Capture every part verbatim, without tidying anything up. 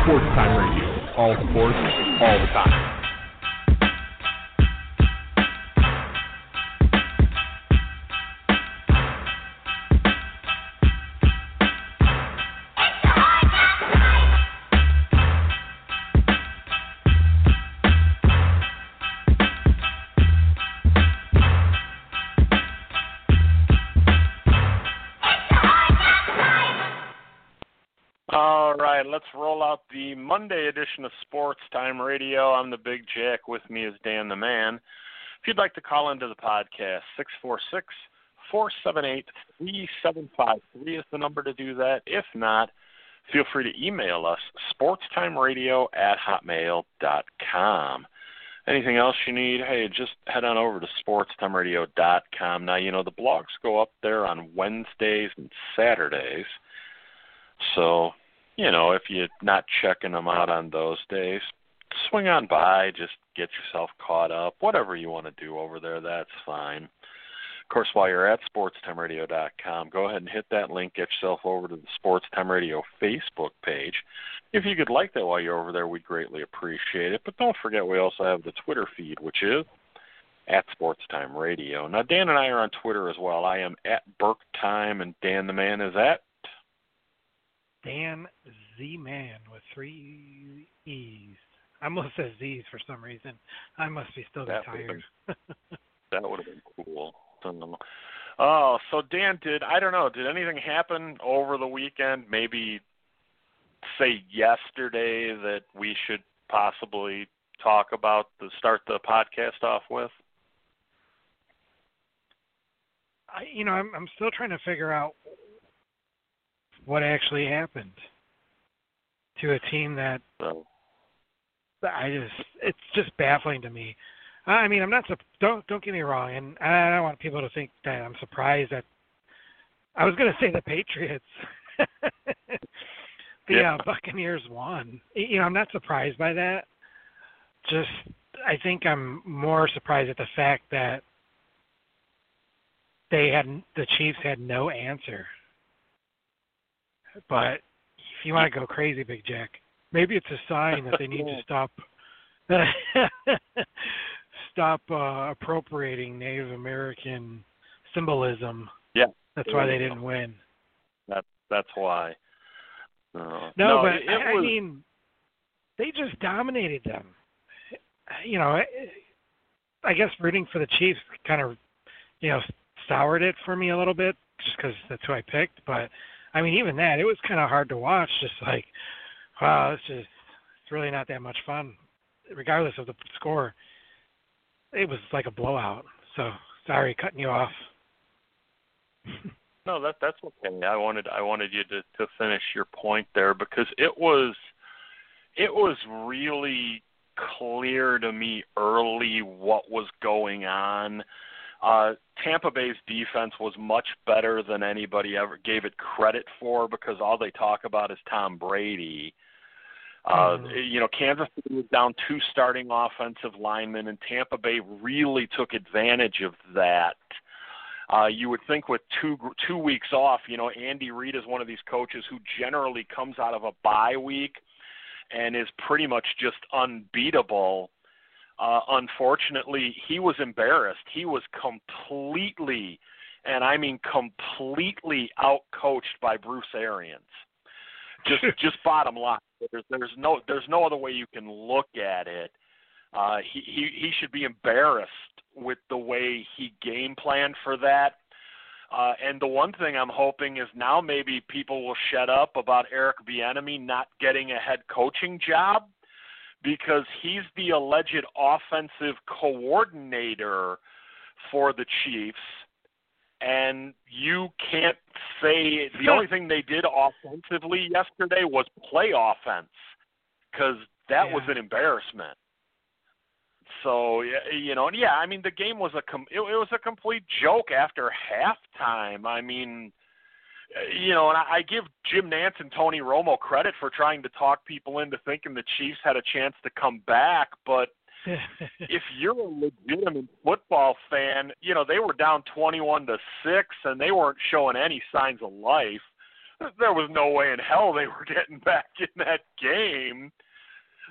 Sports Time Radio. All sports, all the time. All right, let's roll out the Monday edition of Sports Time Radio. I'm the Big Jack. With me is Dan the Man. If you'd like to call into the podcast, six four six, four seven eight, three seven five three is the number to do that. If not, feel free to email us, sportstimeradio at hotmail dot com. Anything else you need, hey, just head on over to sportstimeradio dot com. Now, you know, the blogs go up there on Wednesdays and Saturdays. So, you know, if you're not checking them out on those days, swing on by, just get yourself caught up. Whatever you want to do over there, that's fine. Of course, while you're at sportstimeradio dot com, go ahead and hit that link, get yourself over to the Sports Time Radio Facebook page. If you could like that while you're over there, we'd greatly appreciate it. But don't forget, we also have the Twitter feed, which is at Sports Time Radio. Now, Dan and I are on Twitter as well. I am at Burke Time, and Dan the Man is at Dan Z-Man with three E's. I almost said Z's for some reason. I must be still that tired. Been, that would have been cool. Oh, so Dan, did, I don't know, did anything happen over the weekend, maybe say yesterday, that we should possibly talk about to start the podcast off with? I, you know, I'm, I'm still trying to figure out what actually happened to a team that so. I just, it's just baffling to me. I mean, I'm not, don't, don't get me wrong, and I don't want people to think that I'm surprised that, I was going to say the Patriots, the yeah. uh, Buccaneers won. You know, I'm not surprised by that. Just, I think I'm more surprised at the fact that they had, the Chiefs had no answer. But if you want to go crazy, Big Jack, maybe it's a sign that they need to stop stop uh, appropriating Native American symbolism. Yeah, that's why they didn't win. That that's why. Uh, no, no, but it, it I, was... I mean, they just dominated them. You know, I, I guess rooting for the Chiefs kind of, you know, soured it for me a little bit, just because that's who I picked, but. I mean, even that, it was kind of hard to watch. Just like, wow, it's just, it's really not that much fun, regardless of the score. It was like a blowout. So, sorry, cutting you off. No, that that's okay. I wanted I wanted you to, to finish your point there, because it was it was really clear to me early what was going on. Uh, Tampa Bay's defense was much better than anybody ever gave it credit for, because all they talk about is Tom Brady. Uh, mm-hmm. You know, Kansas City was down two starting offensive linemen, and Tampa Bay really took advantage of that. Uh, you would think with two two weeks off, you know, Andy Reid is one of these coaches who generally comes out of a bye week and is pretty much just unbeatable. Uh, unfortunately, he was embarrassed. He was completely, and I mean completely, outcoached by Bruce Arians. Just, just bottom line. There's, there's no, there's no other way you can look at it. Uh, he, he, he should be embarrassed with the way he game planned for that. Uh, and the one thing I'm hoping is now maybe people will shut up about Eric Bieniemy not getting a head coaching job, because he's the alleged offensive coordinator for the Chiefs, and you can't say – the only thing they did offensively yesterday was play offense, because that yeah. was an embarrassment. So, you know, and yeah, I mean, the game was a com- – it, it was a complete joke after halftime. I mean – You know, and I give Jim Nantz and Tony Romo credit for trying to talk people into thinking the Chiefs had a chance to come back. But if you're a legitimate football fan, you know, they were down twenty-one to six, and they weren't showing any signs of life. There was no way in hell they were getting back in that game.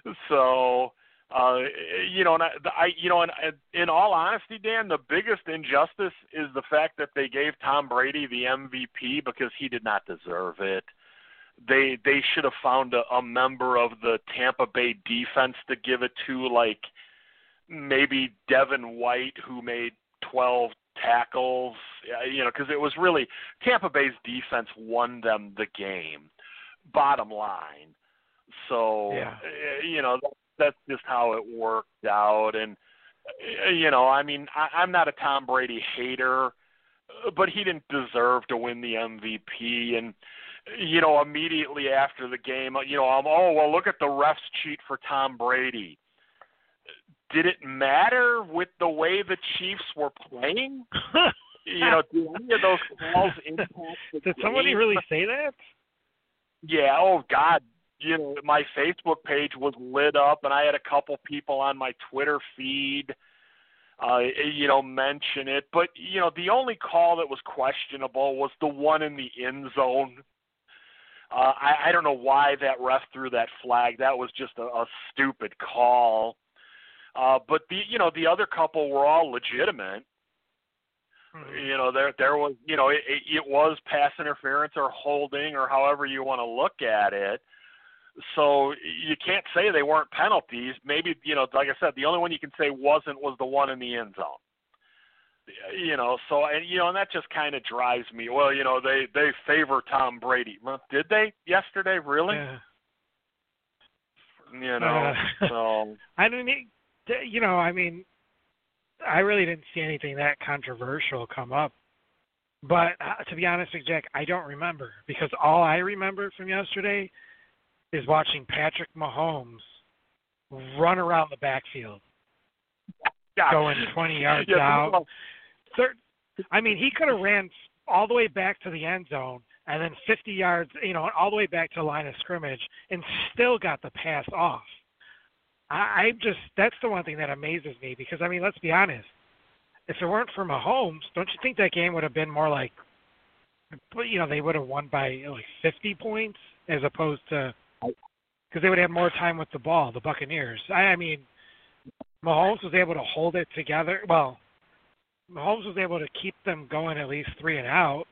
So, uh, you know, and I, I, you know, and in all honesty, Dan, the biggest injustice is the fact that they gave Tom Brady the M V P because he did not deserve it. They they should have found a, a member of the Tampa Bay defense to give it to, like maybe Devin White, who made twelve tackles, you know, because it was really Tampa Bay's defense won them the game, bottom line. So, yeah. you know, that, that's just how it worked out. And, you know, I mean, I, I'm not a Tom Brady hater, but he didn't deserve to win the M V P. And, you know, immediately after the game, you know, I'm, oh, well, look at the refs cheat for Tom Brady. Did it matter with the way the Chiefs were playing? You know, did any of those calls impact the Did game? somebody really say that? Yeah, oh, God. You know, my Facebook page was lit up, and I had a couple people on my Twitter feed, uh, you know, mention it. But, you know, the only call that was questionable was the one in the end zone. Uh, I, I don't know why that ref threw that flag. That was just a, a stupid call. Uh, but the you know the other couple were all legitimate. Mm-hmm. You know there there was you know it, it was pass interference or holding or however you want to look at it. So you can't say they weren't penalties. Maybe you know like I said, the only one you can say wasn't was the one in the end zone. You know so and you know and that just kind of drives me. Well you know they they favor Tom Brady. Well, did they yesterday really? Yeah. You know uh, so I mean. You know, I mean, I really didn't see anything that controversial come up. But uh, to be honest with Jack, I don't remember because all I remember from yesterday is watching Patrick Mahomes run around the backfield, God. going twenty yards yeah, out. Third, I mean, he could have ran all the way back to the end zone and then fifty yards, you know, all the way back to the line of scrimmage and still got the pass off. I just, that's the one thing that amazes me because, I mean, let's be honest. If it weren't for Mahomes, don't you think that game would have been more like, you know, they would have won by like fifty points as opposed to, because they would have more time with the ball, the Buccaneers. I, I mean, Mahomes was able to hold it together. Well, Mahomes was able to keep them going at least three and out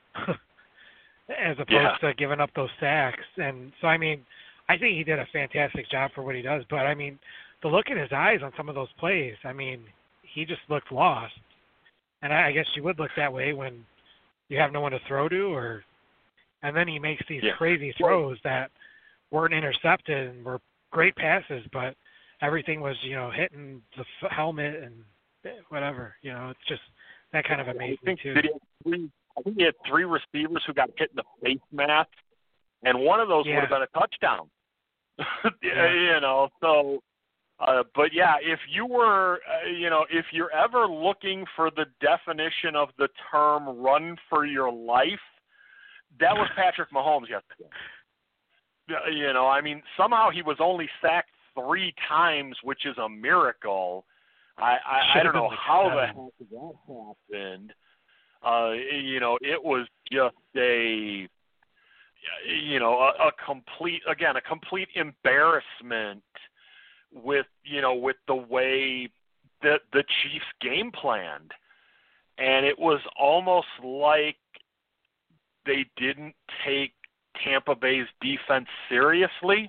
as opposed yeah. to giving up those sacks. And so, I mean, I think he did a fantastic job for what he does, but I mean, the look in his eyes on some of those plays, I mean, he just looked lost. And I, I guess you would look that way when you have no one to throw to, or and then he makes these yeah. crazy throws that weren't intercepted and were great passes, but everything was, you know, hitting the f- helmet and whatever. You know, it's just that kind of amazing I think, too. Did he have three, I think he had three receivers who got hit in the face mask, and one of those yeah. would have been a touchdown. yeah. You know, so, uh, but yeah, if you were, uh, you know, if you're ever looking for the definition of the term "run for your life," that was Patrick Mahomes yesterday. You know, I mean, somehow he was only sacked three times, which is a miracle. I I, I don't know how the heck that happened. Uh, you know, it was just a. You know, a, a complete, again, a complete embarrassment with, you know, with the way that the Chiefs game planned. And it was almost like they didn't take Tampa Bay's defense seriously.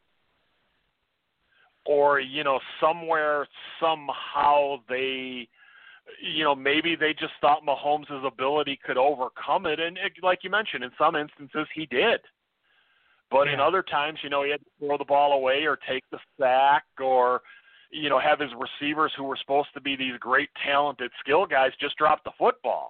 Or, you know, somewhere, somehow they, you know, maybe they just thought Mahomes' ability could overcome it. And it, like you mentioned, in some instances he did. But yeah. in other times, you know, he had to throw the ball away or take the sack or, you know, have his receivers who were supposed to be these great, talented skill guys just drop the football.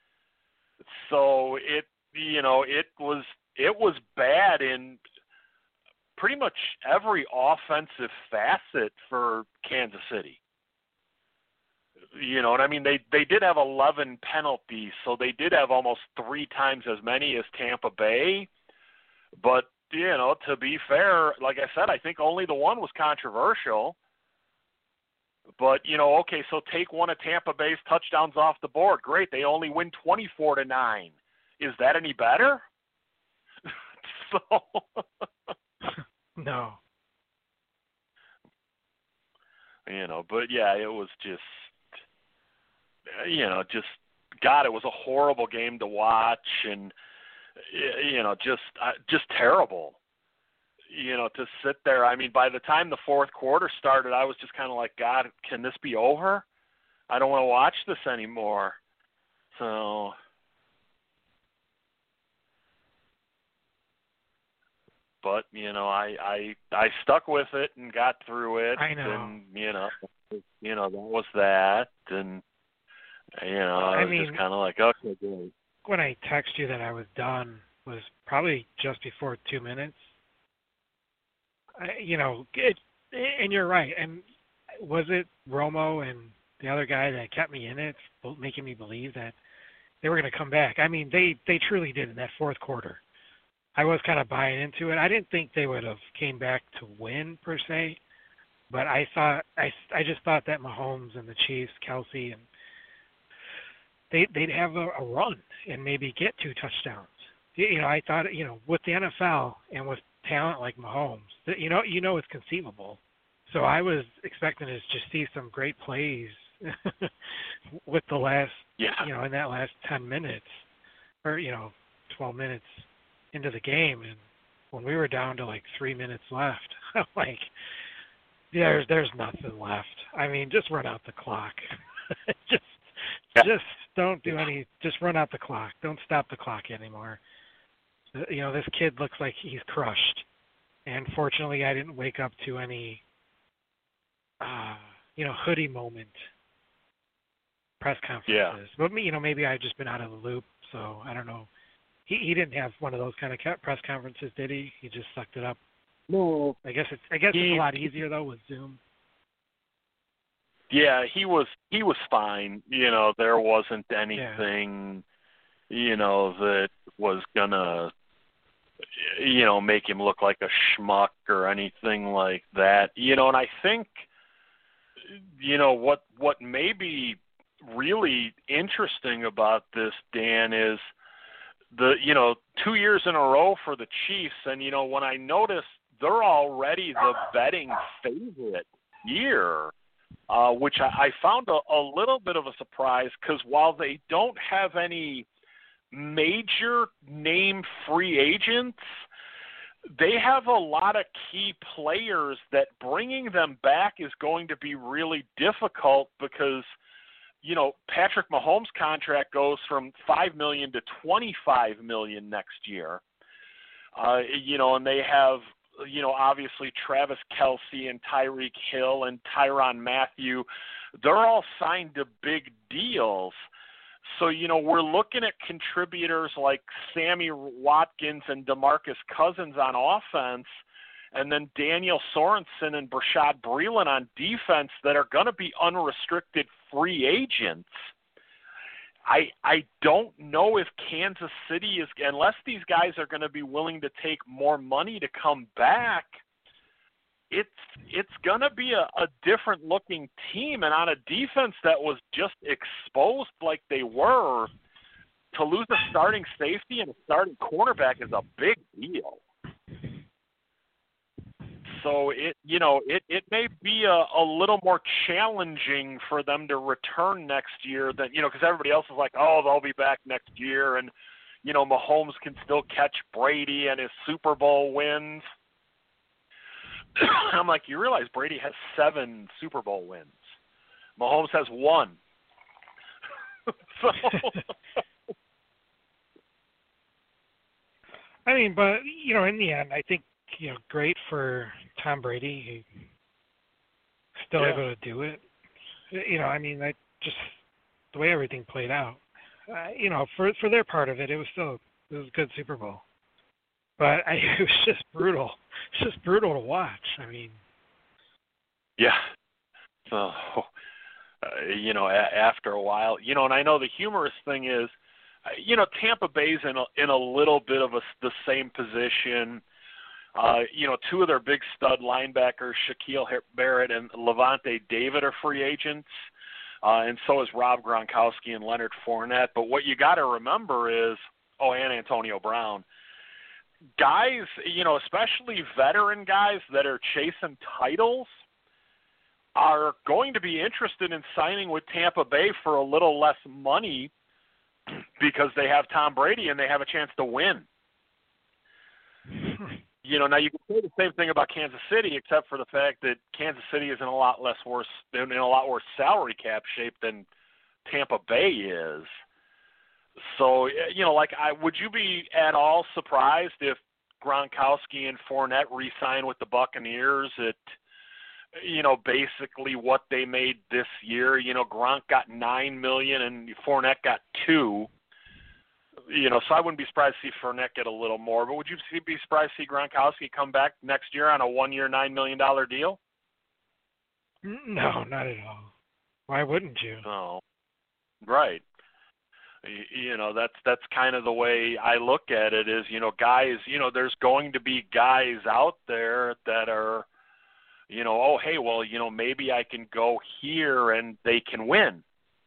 So it, you know, it was it was bad in pretty much every offensive facet for Kansas City. You know what I mean? They they did have eleven penalties, so they did have almost three times as many as Tampa Bay. But, you know, to be fair, like I said, I think only the one was controversial. But, you know, okay, so take one of Tampa Bay's touchdowns off the board. Great, they only win twenty-four to nine. Is that any better? so No. you know, but yeah, it was just, you know, just, God, it was a horrible game to watch, and, you know, just, just terrible, you know, to sit there. I mean, by the time the fourth quarter started, I was just kind of like, God, can this be over? I don't want to watch this anymore. So, but, you know, I, I, I stuck with it and got through it. I know. And, you know, you know, that was that. And, you know, I, I was mean, just kind of like, okay, good. When I text you that I was done was probably just before two minutes. I, you know, it, and you're right. And was it Romo and the other guy that kept me in it, making me believe that they were going to come back? I mean, they, they truly did in that fourth quarter. I was kind of buying into it. I didn't think they would have came back to win per se, but I thought I, I just thought that Mahomes and the Chiefs, Kelsey, and they they'd have a, a run and maybe get two touchdowns. You know, I thought, you know, with the N F L and with talent like Mahomes, you know, you know it's conceivable. So I was expecting to just see some great plays with the last, yeah. you know, in that last ten minutes or, you know, twelve minutes into the game. And when we were down to like three minutes left, I'm like, yeah, there's, there's nothing left. I mean, just run out the clock. just, yeah. just don't do any, just run out the clock. Don't stop the clock anymore. You know, this kid looks like he's crushed. And fortunately, I didn't wake up to any, uh, you know, hoodie moment press conferences. Yeah. But, you know, maybe I've just been out of the loop, so I don't know. He he didn't have one of those kind of press conferences, did he? He just sucked it up. No. I guess it's I guess he, it's a lot easier though with Zoom. Yeah, he was he was fine. You know, there wasn't anything, yeah. you know, that was gonna, you know, make him look like a schmuck or anything like that. You know, and I think, you know, what what may be really interesting about this, Dan, is the, you know, two years in a row for the Chiefs, and, you know, when I noticed they're already the betting favorite year, uh, which I, I found a, a little bit of a surprise, because while they don't have any major name free agents, they have a lot of key players that bringing them back is going to be really difficult, because, you know, Patrick Mahomes' contract goes from five million dollars to twenty-five million dollars next year. Uh, you know, and they have, you know, obviously Travis Kelce and Tyreek Hill and Tyrann Mathieu. They're all signed to big deals. So, you know, we're looking at contributors like Sammy Watkins and DeMarcus Cousins on offense, and then Daniel Sorensen and Bashaud Breeland on defense that are going to be unrestricted free agents. I I don't know if Kansas City is, unless these guys are going to be willing to take more money to come back, it's it's going to be a, a different looking team. And on a defense that was just exposed like they were, to lose a starting safety and a starting cornerback is a big deal. So it, you know, it, it may be a, a little more challenging for them to return next year than, you know, because everybody else is like, oh, they'll be back next year, and, you know, Mahomes can still catch Brady and his Super Bowl wins. I'm like, you realize Brady has seven Super Bowl wins. Mahomes has one. so. I mean, but, you know, in the end, I think, you know, great for Tom Brady. He still yeah. able to do it. You know, I mean, I just the way everything played out. Uh, you know, for for their part of it, it was still it was a good Super Bowl. But I, it was just brutal. It's just brutal to watch. I mean, yeah. So, uh, you know, a- after a while, you know, and I know the humorous thing is, uh, you know, Tampa Bay's in a, in a little bit of a, the same position. Uh, you know, two of their big stud linebackers, Shaquille Barrett and Levante David, are free agents, uh, and so is Rob Gronkowski and Leonard Fournette. But what you got to remember is, oh, and Antonio Brown. Guys, you know, especially veteran guys that are chasing titles, are going to be interested in signing with Tampa Bay for a little less money because they have Tom Brady and they have a chance to win. You know, now you can say the same thing about Kansas City, except for the fact that Kansas City is in a lot less worse, in a lot worse salary cap shape than Tampa Bay is. So, you know, like, I would you be at all surprised if Gronkowski and Fournette re-sign with the Buccaneers at, you know, basically what they made this year? You know, Gronk got nine million and Fournette got two. You know, so I wouldn't be surprised to see Fournette get a little more. But would you be surprised to see Gronkowski come back next year on a one-year, nine million dollar deal? No, not at all. Why wouldn't you? No, right. You know, that's that's kind of the way I look at it. Is, you know, guys. You know, there's going to be guys out there that are, you know, oh, hey, well, you know, maybe I can go here and they can win.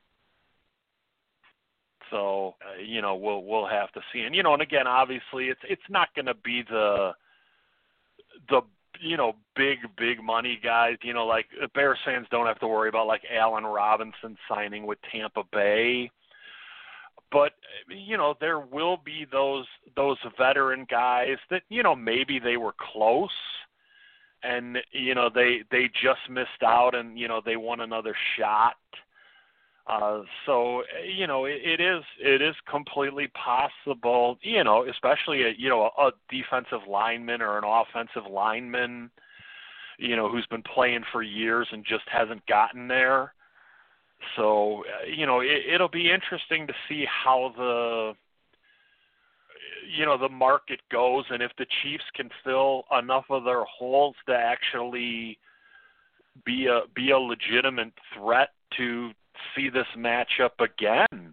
So, uh, you know, we'll we'll have to see. And, you know, and again, obviously, it's it's not going to be the the you know big big money guys. You know, like Bears fans don't have to worry about like Allen Robinson signing with Tampa Bay. But, you know, there will be those those veteran guys that, you know, maybe they were close and, you know, they they just missed out and, you know, they won another shot. Uh, so, you know, it, it is it is completely possible, you know, especially, a, you know, a defensive lineman or an offensive lineman, you know, who's been playing for years and just hasn't gotten there. So, you know, it, it'll be interesting to see how the, you know, the market goes and if the Chiefs can fill enough of their holes to actually be a be a legitimate threat to see this matchup again.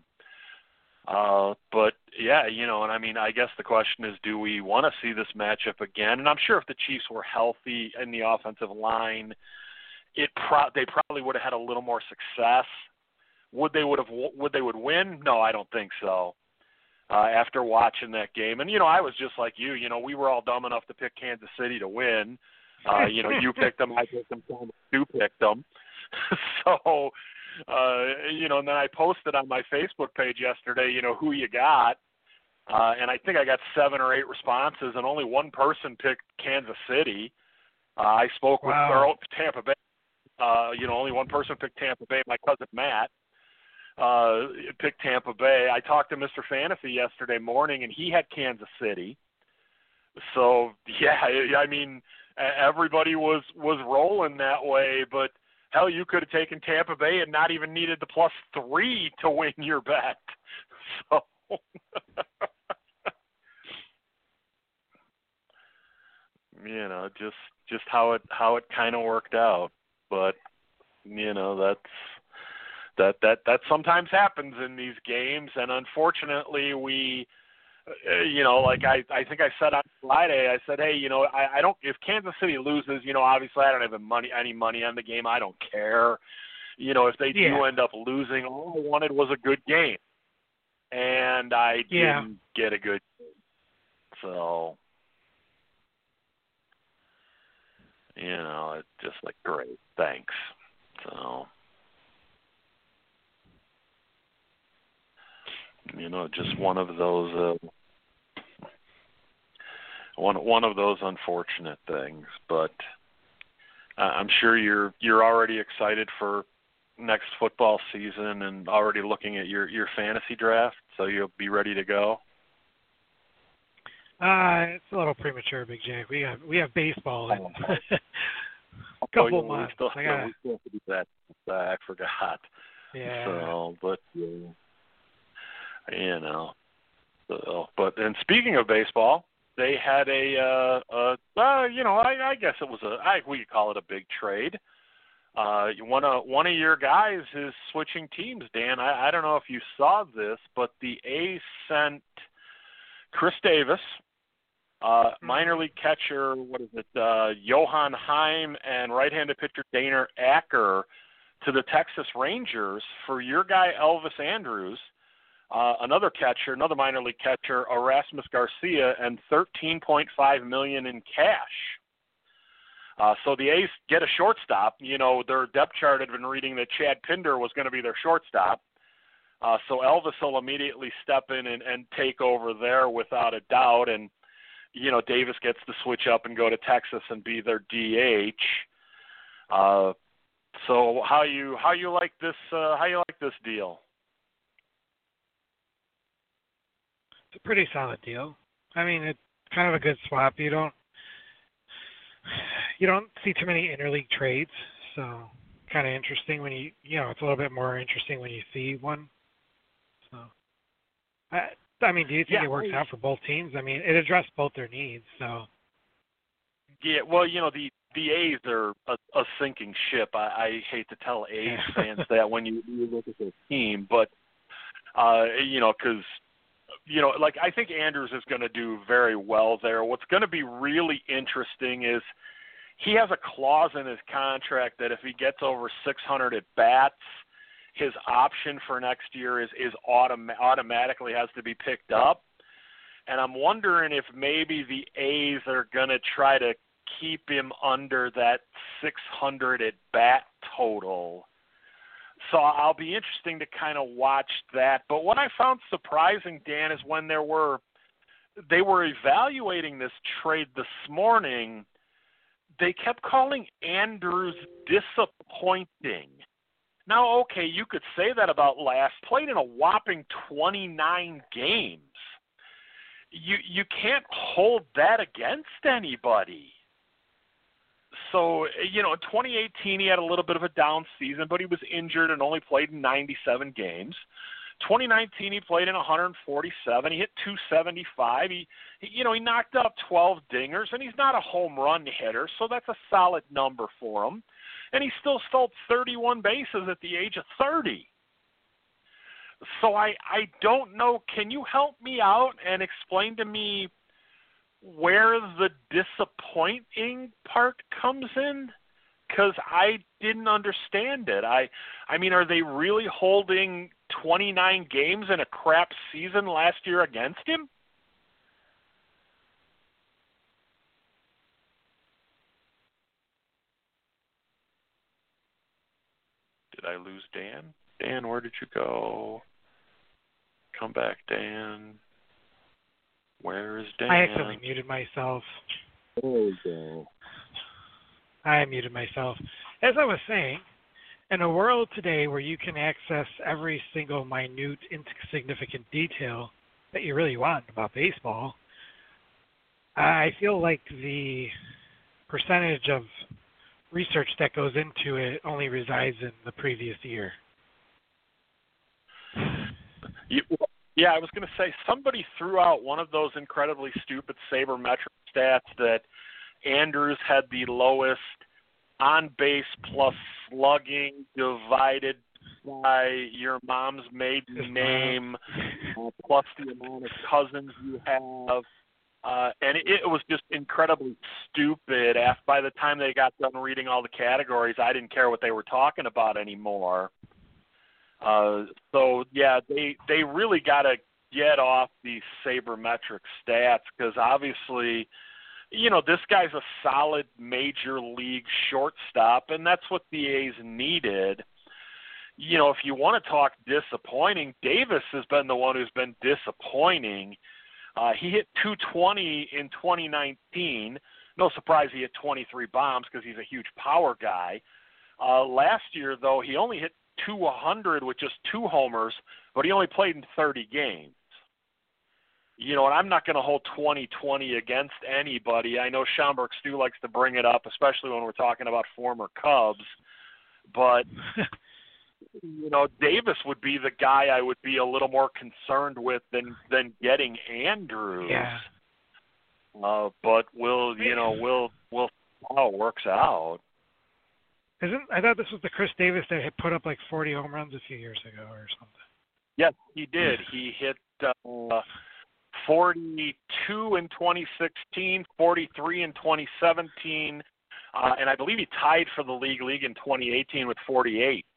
Uh, but, yeah, you know, and I mean, I guess the question is, do we want to see this matchup again? And I'm sure if the Chiefs were healthy in the offensive line, It pro- they probably would have had a little more success. Would they would have would they would win? No, I don't think so. Uh, after watching that game, and you know, I was just like you. You know, we were all dumb enough to pick Kansas City to win. Uh, you know, you picked them, I picked them, you picked them. so, uh, you know, and then I posted on my Facebook page yesterday, you know, who you got, uh, and I think I got seven or eight responses, and only one person picked Kansas City. Uh, I spoke Wow. with or Tampa Bay. Uh, you know, only one person picked Tampa Bay. My cousin Matt uh, picked Tampa Bay. I talked to Mister Fantasy yesterday morning, and he had Kansas City. So, yeah, I mean, everybody was, was rolling that way. But, hell, you could have taken Tampa Bay and not even needed the plus three to win your bet. So, you know, just just how it how it kind of worked out. But, you know, that's that that that sometimes happens in these games, and unfortunately, we, uh, you know, like I I think I said on Friday, I said, hey, you know, I, I don't if Kansas City loses, you know, obviously I don't have money any money on the game. I don't care. You know, if they Yeah. do end up losing, all I wanted was a good game, and I Yeah. didn't get a good game. So, you know, it's just like, great, thanks. So, you know, just one of those, uh, one one of those unfortunate things. But uh, I'm sure you're you're already excited for next football season and already looking at your your fantasy draft. So you'll be ready to go. Uh, it's a little premature, Big J. We have we have baseball in a couple oh, yeah, months. We still, I yeah, gotta, we still have to do that. Uh, I forgot. yeah. So, but uh, you know, so, but and speaking of baseball, they had a, uh, uh, uh you know, I, I guess it was a, I we could call it a big trade. Uh, one of one of your guys is switching teams, Dan. I, I don't know if you saw this, but the A's sent Chris Davis, uh, minor league catcher, what is it, uh, Johan Heim, and right-handed pitcher Daner Acker to the Texas Rangers for your guy Elvis Andrus, uh, another catcher, another minor league catcher, Erasmus Garcia, and thirteen point five million dollars in cash. Uh, so the A's get a shortstop. You know, their depth chart had been reading that Chad Pinder was going to be their shortstop. Uh, so Elvis will immediately step in and, and take over there without a doubt. And, you know, Davis gets to switch up and go to Texas and be their D H. Uh, so how you how you like this uh, how you like this deal? It's a pretty solid deal. I mean, it's kind of a good swap. You don't you don't see too many interleague trades, so kind of interesting when you you know it's a little bit more interesting when you see one. So, I I mean, do you think yeah, it works out for both teams? I mean, it addressed both their needs, so. Yeah, well, you know, the the A's are a, a sinking ship. I, I hate to tell A's fans that when you, you look at their team, but uh, you know, because you know, like I think Andrews is going to do very well there. What's going to be really interesting is he has a clause in his contract that if he gets over six hundred at bats, his option for next year is is autom- automatically has to be picked up. And I'm wondering if maybe the A's are going to try to keep him under that six hundred at bat total. So I'll be interesting to kind of watch that. But what I found surprising, Dan, is when there were they were evaluating this trade this morning, they kept calling Andrews disappointing. Now, okay, you could say that about last. Played in a whopping twenty-nine games. You you can't hold that against anybody. So, you know, in twenty eighteen he had a little bit of a down season, but he was injured and only played in ninety-seven games. twenty nineteen he played in one hundred forty-seven. He hit two seventy-five. He, he you know, he knocked up twelve dingers, and he's not a home run hitter, so that's a solid number for him. And he still stole thirty-one bases at the age of thirty. So I, I don't know. Can you help me out and explain to me where the disappointing part comes in? Because I didn't understand it. I, I mean, are they really holding twenty-nine games in a crap season last year against him? Did I lose Dan? Dan, where did you go? Come back, Dan. Where is Dan? I accidentally muted myself. There we go. I muted myself. As I was saying, in a world today where you can access every single minute, insignificant detail that you really want about baseball, I feel like the percentage of research that goes into it only resides in the previous year. You, yeah, I was going to say somebody threw out one of those incredibly stupid sabermetric stats that Andrews had the lowest on base plus slugging divided by your mom's maiden name uh, plus the amount of cousins you have. Uh, and it, it was just incredibly stupid. After, by the time they got done reading all the categories, I didn't care what they were talking about anymore. Uh, so, yeah, they they really got to get off these sabermetric stats because obviously, you know, this guy's a solid major league shortstop, and that's what the A's needed. You know, if you want to talk disappointing, Davis has been the one who's been disappointing. Uh, he hit two twenty in twenty nineteen. No surprise he hit twenty-three bombs because he's a huge power guy. Uh, last year, though, he only hit two hundred with just two homers, but he only played in thirty games. You know, and I'm not going to hold twenty twenty against anybody. I know Schaumburg Stu likes to bring it up, especially when we're talking about former Cubs. But, you know, Davis would be the guy I would be a little more concerned with than, than getting Andrews. Yeah. Uh, but we'll, you know, we'll, we'll see how it works out. Isn't I thought this was the Chris Davis that had put up like forty home runs a few years ago or something. Yes, he did. He hit uh, forty-two in twenty sixteen, forty-three in twenty seventeen, uh, and I believe he tied for the league league in twenty eighteen with forty-eight.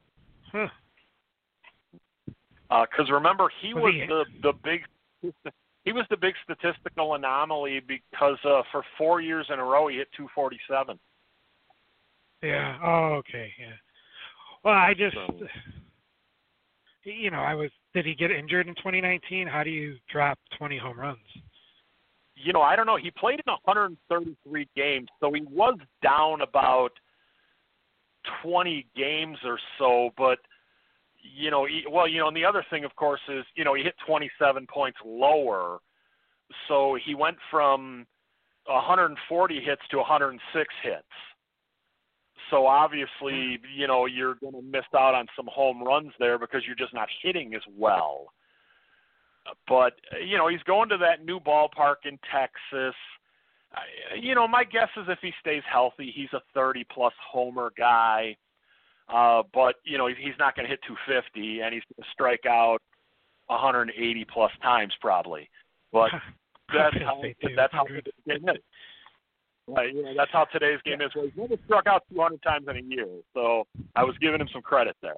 Huh. Because uh, remember, he was, was he... the the big he was the big statistical anomaly because uh, for four years in a row he hit two forty-seven. Yeah. Oh, okay. Yeah. Well, I just, So, you know, I was. Did he get injured in twenty nineteen? How do you drop twenty home runs? you know, I don't know. He played in one hundred thirty-three games, so he was down about twenty games or so. But you know, he, well, you know, and the other thing, of course, is you know he hit twenty-seven points lower, so he went from one hundred forty hits to one hundred six hits. So obviously, you know, you're going to miss out on some home runs there because you're just not hitting as well. But, you know, he's going to that new ballpark in Texas. You know, my guess is if he stays healthy, he's a thirty-plus homer guy. Uh, but, you know, he's not going to hit two fifty, and he's going to strike out one hundred eighty-plus times probably. But that's how, that's how the game is. Right, you know, that's how today's game is. Well, he's never struck out two hundred times in a year, so I was giving him some credit there.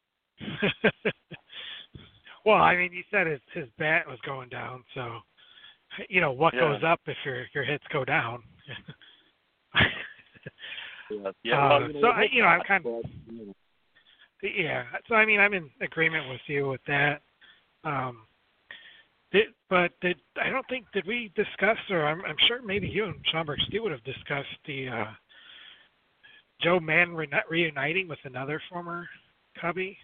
Well, I mean, you said his his bat was going down, so you know what yeah. goes up if your your hits go down. yeah, yeah. Well, uh, you know, so I, you know, I'm kind of but, you know. yeah. So I mean, I'm in agreement with you with that. Um, did, but did I don't think did we discuss, or I'm, I'm sure maybe you and Schomburg Stu would have discussed the uh, Joe Mann re- reuniting with another former Cubby.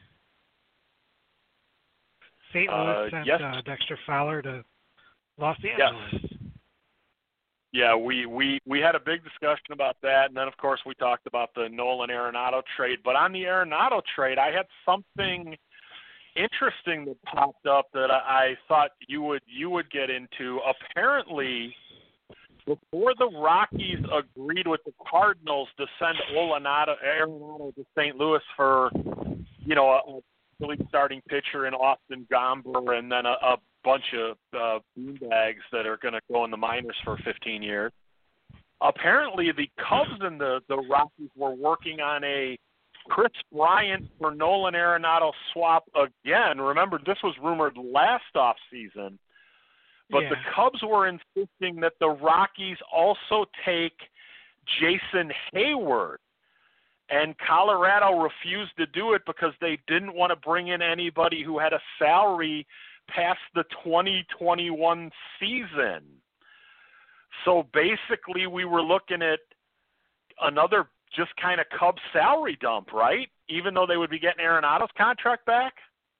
Saint Louis Uh, sent yes. uh, Dexter Fowler to Los Angeles. Yes. Yeah, we, we, we had a big discussion about that, and then, of course, we talked about the Nolan Arenado trade. But on the Arenado trade, I had something interesting that popped up that I, I thought you would you would get into. Apparently, before the Rockies agreed with the Cardinals to send Arenado, Arenado to Saint Louis for, you know, a, a league starting pitcher in Austin Gomber, and then a, a bunch of uh, beanbags that are going to go in the minors for fifteen years. Apparently, the Cubs and the, the Rockies were working on a Chris Bryant for Nolan Arenado swap again. Remember, this was rumored last offseason, but yeah. the Cubs were insisting that the Rockies also take Jason Hayward. And Colorado refused to do it because they didn't want to bring in anybody who had a salary past the twenty twenty-one season. So basically we were looking at another just kind of Cubs salary dump, right? Even though they would be getting Arenado's contract back?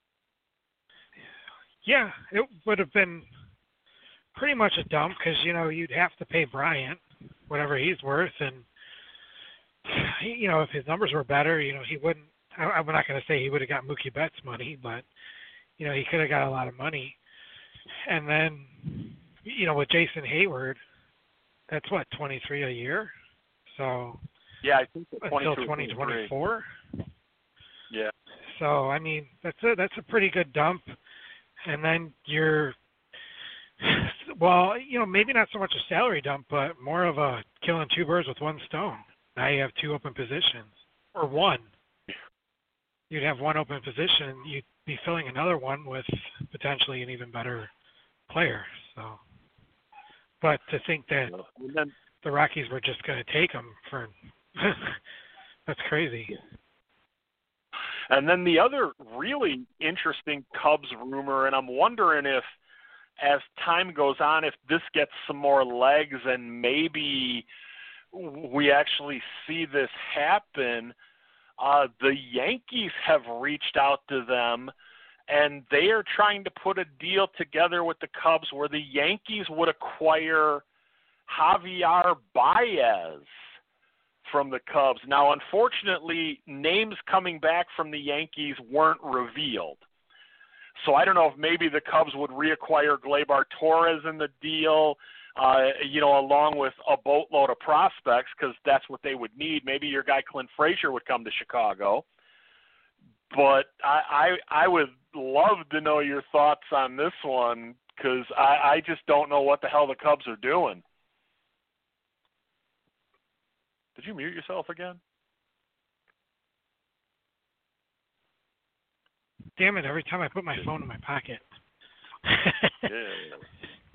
Yeah, it would have been pretty much a dump because, you know, you'd have to pay Bryant whatever he's worth. And, you know, if his numbers were better, you know, he wouldn't – I'm not going to say he would have got Mookie Betts money, but, you know, he could have got a lot of money. And then, you know, with Jason Hayward, that's what, twenty-three a year? So – yeah, I think until twenty twenty-four. Yeah. So I mean, that's a that's a pretty good dump, and then you're, well, you know, maybe not so much a salary dump, but more of a killing two birds with one stone. Now you have two open positions, or one. You'd have one open position. You'd be filling another one with potentially an even better player. So, but to think that and then, the Rockies were just going to take him for. That's crazy. And then the other really interesting Cubs rumor, and I'm wondering if, as time goes on, if this gets some more legs and maybe we actually see this happen. Uh, the Yankees have reached out to them, and they are trying to put a deal together with the Cubs where the Yankees would acquire Javier Baez from the Cubs. Now, unfortunately, names coming back from the Yankees weren't revealed. So I don't know if maybe the Cubs would reacquire Gleyber Torres in the deal, uh, you know, along with a boatload of prospects, because that's what they would need. Maybe your guy Clint Frazier would come to Chicago. But I, I, I would love to know your thoughts on this one, because I, I just don't know what the hell the Cubs are doing. Did you mute yourself again? Damn it, every time I put my phone in my pocket. Yeah.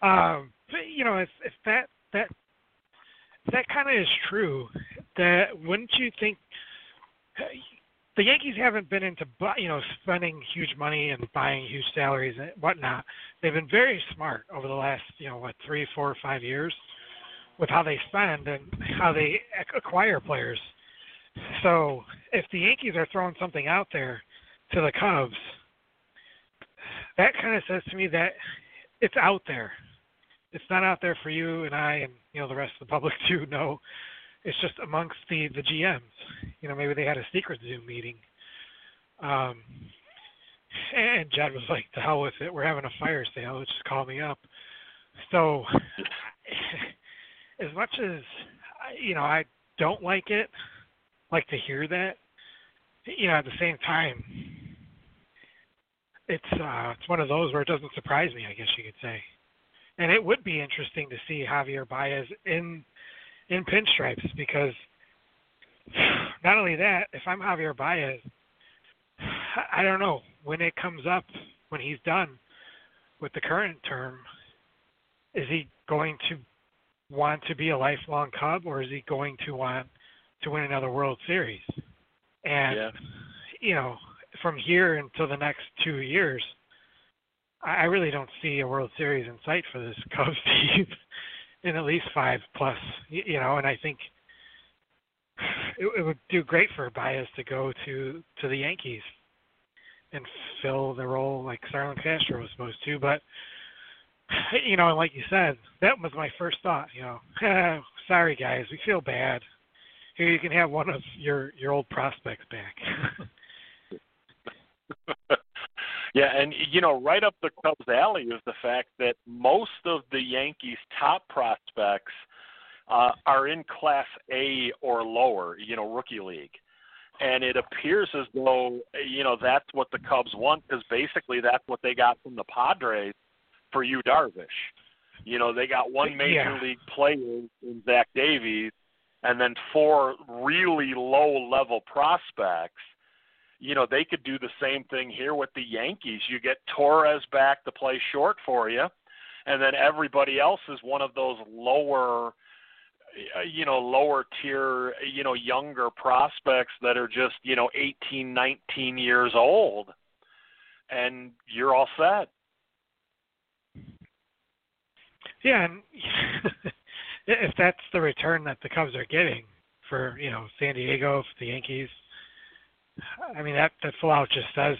Um, but, you know, if if that that if that kind of is true, that wouldn't you think the Yankees haven't been into bu- you know spending huge money and buying huge salaries and whatnot. They've been very smart over the last you know what three, four, or five years with how they spend and how they ac- acquire players. So if the Yankees are throwing something out there to the Cubs, that kind of says to me that it's out there. It's not out there for you and I and you know the rest of the public to know. It's just amongst the, the G Ms. You know, maybe they had a secret Zoom meeting. Um, and Jed was like, to hell with it. We're having a fire sale. Just call me up. So as much as, you know, I don't like it, like to hear that, you know, at the same time, it's uh, it's one of those where it doesn't surprise me, I guess you could say. And it would be interesting to see Javier Baez in in pinstripes because not only that, if I'm Javier Baez, I don't know, when it comes up, when he's done with the current term, is he going to want to be a lifelong Cub or is he going to want to win another World Series? And, yeah. you know, from here until the next two years, I really don't see a World Series in sight for this Cubs team. In at least five plus, you know, and I think it, it would do great for Baez to go to, to the Yankees and fill the role like Starlin Castro was supposed to. But, you know, like you said, that was my first thought, you know, sorry guys, we feel bad. Here you can have one of your, your old prospects back. Yeah, and, you know, right up the Cubs' alley is the fact that most of the Yankees' top prospects uh, are in Class A or lower, you know, rookie league. And it appears as though, you know, that's what the Cubs want because basically that's what they got from the Padres for Yu Darvish. You know, they got one major yeah. league player in Zach Davies and then four really low-level prospects. You know, they could do the same thing here with the Yankees. You get Torres back to play short for you, and then everybody else is one of those lower, you know, lower tier, you know, younger prospects that are just, you know, eighteen, nineteen years old, and you're all set. Yeah, and if that's the return that the Cubs are getting for, you know, San Diego, for the Yankees, I mean, that, that full out just says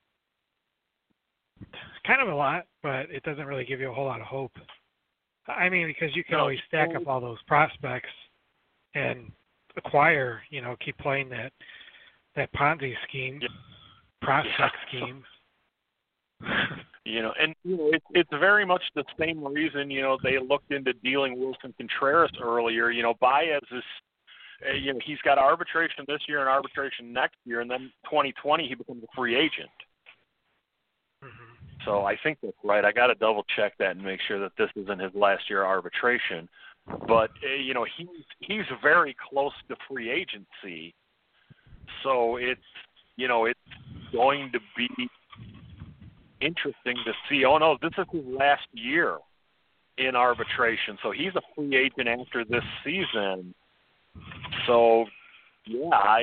kind of a lot, but it doesn't really give you a whole lot of hope. I mean, because you can no, always stack up all those prospects and acquire, you know, keep playing that that Ponzi scheme, yeah. prospect yeah. scheme. You know, and you know, it, it's very much the same reason, you know, they looked into dealing Wilson Contreras earlier. You know, Baez is, uh, you know, he's got arbitration this year and arbitration next year, and then twenty twenty he becomes a free agent. Mm-hmm. So I think that's right. I got to double check that and make sure that this isn't his last year arbitration. But uh, you know, he's he's very close to free agency, so it's you know it's going to be interesting to see. Oh no, this is his last year in arbitration, so he's a free agent after this season. So yeah, I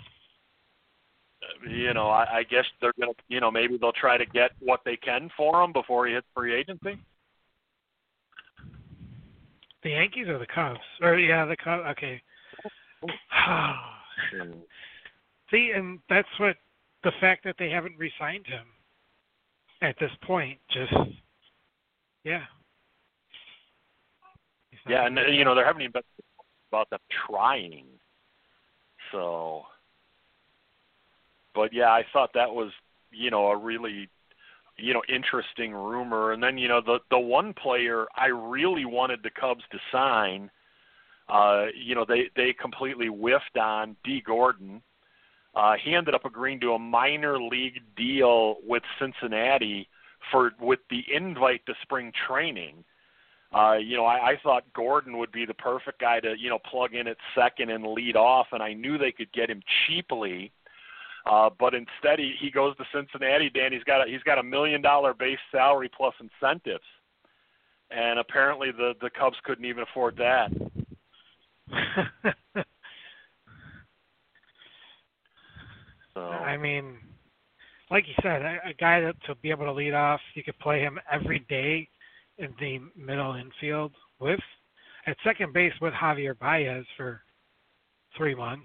you know I, I guess they're gonna you know maybe they'll try to get what they can for him before he hits free agency. The Yankees or the Cubs? Or yeah, the Cubs. Okay. See, and that's what the fact that they haven't re-signed him at this point. Just yeah. Yeah, and you know there haven't even been about them trying. So, but yeah, I thought that was you know a really you know interesting rumor. And then you know the the one player I really wanted the Cubs to sign, uh, you know they they completely whiffed on, D. Gordon. Uh, he ended up agreeing to a minor league deal with Cincinnati for with the invite to spring training. Uh, you know, I, I thought Gordon would be the perfect guy to, you know, plug in at second and lead off, and I knew they could get him cheaply. Uh, but instead, he, he goes to Cincinnati. Dan, he's got a, he's got a million dollar base salary plus incentives, and apparently the, the Cubs couldn't even afford that. So I mean, like you said, a, a guy that to be able to lead off, you could play him every day in the middle infield with at second base with Javier Baez for three months,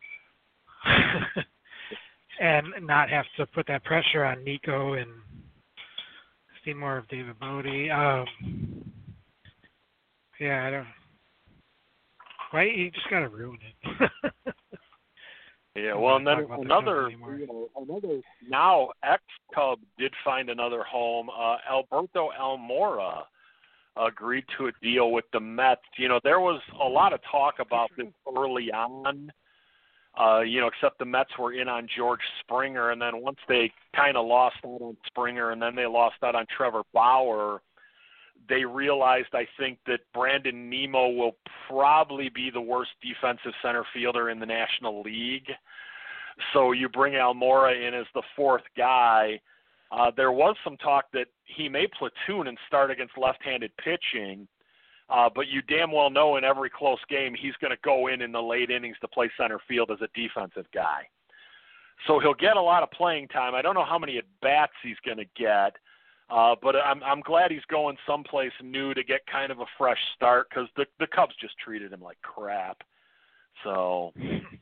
and not have to put that pressure on Nico and see more of David Bodie. Um, yeah, I don't. Why you just gotta ruin it. Yeah, well, and then another, you know, another now ex-Cub did find another home. Uh, Alberto Almora agreed to a deal with the Mets. You know, there was a lot of talk about this early on, uh, you know, except the Mets were in on George Springer, and then once they kind of lost out on Springer and then they lost out on Trevor Bauer, they realized, I think, that Brandon Nimmo will probably be the worst defensive center fielder in the National League. So you bring Almora in as the fourth guy. Uh, there was some talk that he may platoon and start against left-handed pitching, uh, but you damn well know in every close game he's going to go in in the late innings to play center field as a defensive guy. So he'll get a lot of playing time. I don't know how many at-bats he's going to get. Uh, but I'm I'm glad he's going someplace new to get kind of a fresh start because the the Cubs just treated him like crap. So,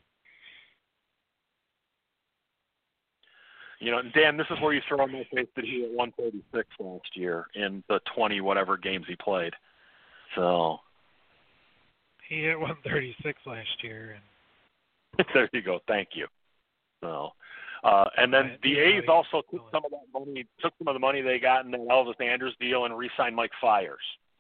you know, and Dan, this is where you throw in my face that he hit one thirty-six last year in the twenty whatever games he played. So he hit one thirty-six last year. And... there you go. Thank you. So. Uh, and then the A's also took some of that money, took some of the money they got in the Elvis Andrus deal and re-signed Mike Fiers.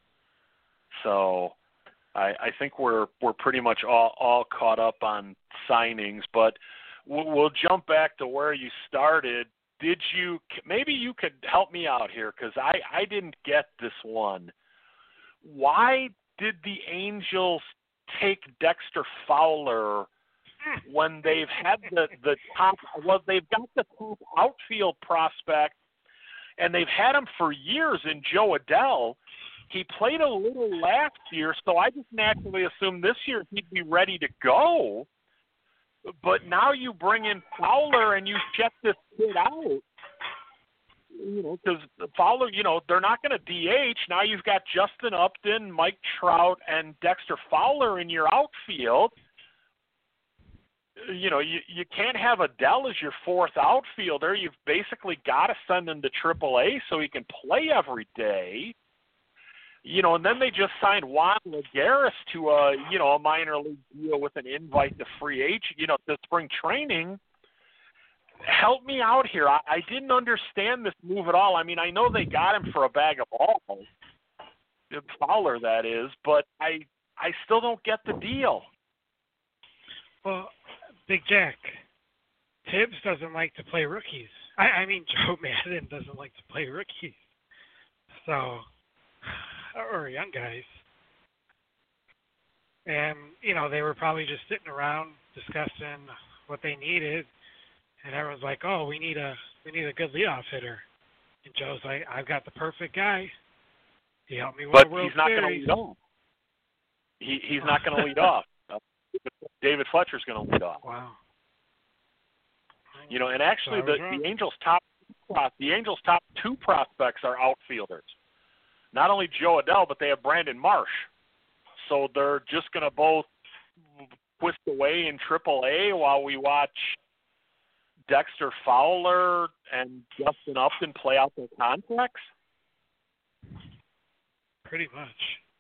So I, I think we're we're pretty much all, all caught up on signings. But we'll, we'll jump back to where you started. Did you maybe you could help me out here because I, I didn't get this one. Why did the Angels take Dexter Fowler when they've had the, the top, well, they've got the top outfield prospect, and they've had him for years in Joe Adell? He played a little last year, so I just naturally assumed this year he'd be ready to go. But now you bring in Fowler and you check this kid out. You know, because Fowler, you know, they're not going to D H. Now you've got Justin Upton, Mike Trout, and Dexter Fowler in your outfield. You know, you, you can't have Adell as your fourth outfielder. You've basically got to send him to triple A so he can play every day. You know, and then they just signed Juan Lagares to a, you know, a minor league deal with an invite to free agent, you know, to spring training. Help me out here. I, I didn't understand this move at all. I mean, I know they got him for a bag of balls, Fowler that is, but I I still don't get the deal. Well, Big Jack, Tibbs doesn't like to play rookies. I, I mean, Joe Madden doesn't like to play rookies. So, or young guys. And, you know, they were probably just sitting around discussing what they needed. And everyone's like, oh, we need a we need a good leadoff hitter. And Joe's like, I've got the perfect guy. He helped me win but the World he's not Series. going to lead off. He, he's not going to lead off. David Fletcher's going to lead off. Wow. You know, and actually, so the, the Angels' top the Angels' top two prospects are outfielders. Not only Joe Adell, but they have Brandon Marsh. So they're just going to both twist away in triple A while we watch Dexter Fowler and Justin Upton play out their contracts. Pretty much.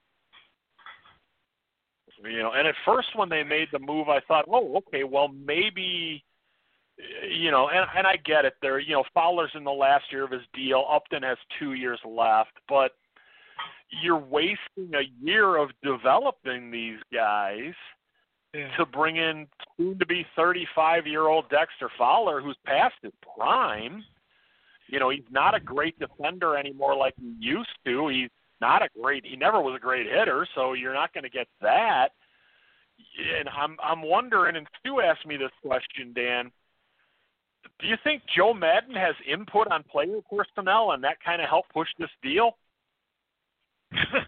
You know, and at first when they made the move, I thought, oh, okay, well, maybe, you know, and, and I get it. There, you know, Fowler's in the last year of his deal. Upton has two years left, but you're wasting a year of developing these guys yeah. to bring in soon-to-be thirty-five-year-old Dexter Fowler, who's past his prime. You know, he's not a great defender anymore like he used to. He's not a great, he never was a great hitter, so you're not going to get that. And I'm I'm wondering, and Stu asked me this question, Dan, do you think Joe Madden has input on player personnel and that kind of helped push this deal?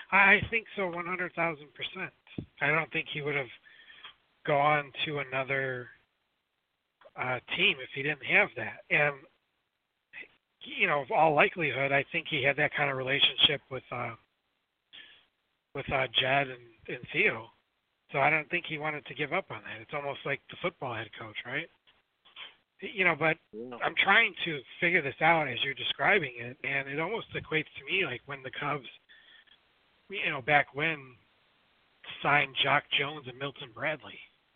I think so, one hundred thousand percent. I don't think he would have gone to another uh, team if he didn't have that. And, you know, of all likelihood, I think he had that kind of relationship with uh, with uh, Jed and, and Theo. So I don't think he wanted to give up on that. It's almost like the football head coach, right? You know, but I'm trying to figure this out as you're describing it, and it almost equates to me like when the Cubs, you know, back when, signed Jock Jones and Milton Bradley.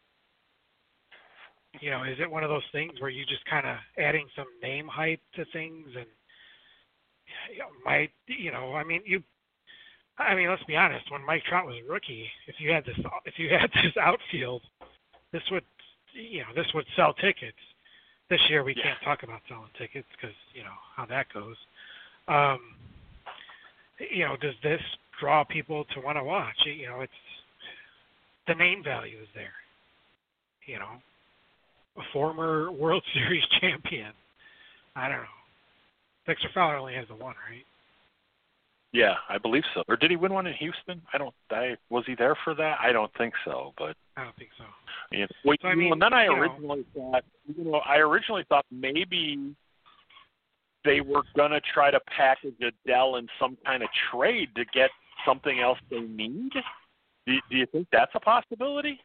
You know, is it one of those things where you just kind of adding some name hype to things and you know, might, you know, I mean, you, I mean, let's be honest. When Mike Trout was a rookie, if you had this, if you had this outfield, this would, you know, this would sell tickets. This year we yeah. can't talk about selling tickets because you know how that goes. Um, you know, does this draw people to want to watch? You know, it's the name value is there. You know, a former World Series champion. I don't know. Victor Fowler only has the one, right? Yeah, I believe so. Or did he win one in Houston? I don't. I was he there for that? I don't think so. But I don't think so. Yeah. Well, so, I mean, and then I you originally know, thought, you know, I originally thought maybe they were gonna try to package Adele in some kind of trade to get something else they need. Do, do you think that's a possibility?